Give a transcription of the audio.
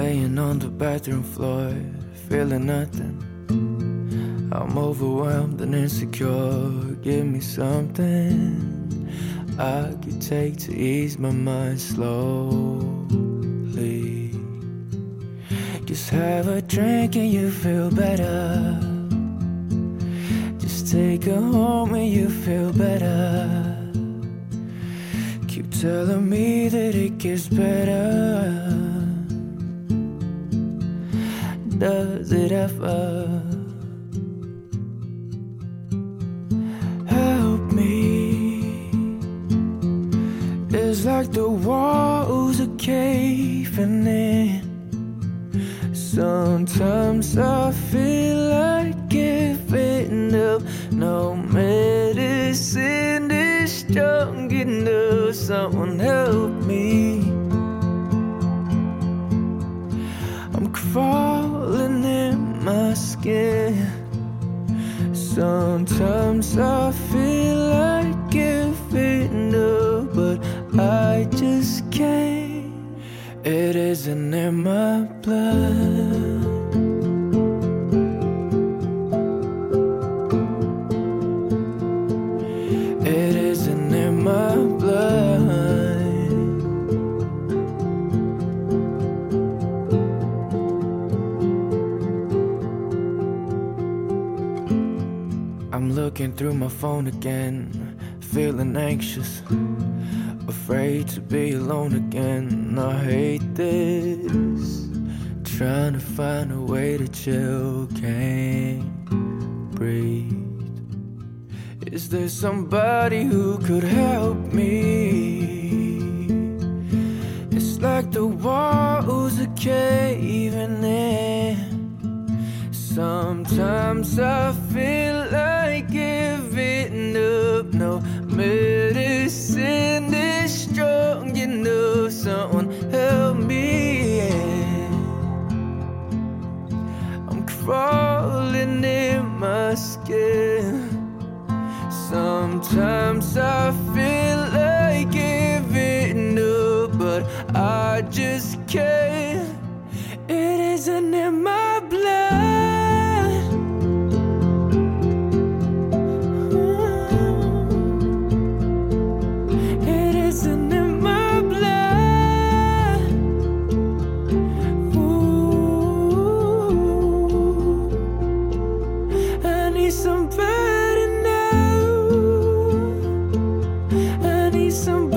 laying on the bathroom floor, feeling nothing. I'm overwhelmed and insecure. Give me something I could take to ease my mind slowly. Just have a drink and you feel better. Just take her home and you feel better. Keep telling me that it gets better. Does it ever? Help me. It's like the walls are caving in. Sometimes I feel like giving up. No medicine is strong enough. Someone help me. I'm crawling in my skin. Sometimes I feel like giving up, but I just can't. It isn't in my blood. It isn't in my blood. I'm looking through my phone again, feeling anxious, afraid to be alone again. I hate this, trying to find a way to chill, can't breathe. Is there somebody who could help me? It's like the walls are caving in. Sometimes I feel like giving up. No medicine is strong enough. Someone help me. I'm crawling in my skin. Sometimes I feel like giving up, but I just can't. It isn't in my blood. It isn't in my blood. Ooh, I need somebody now. I need somebody.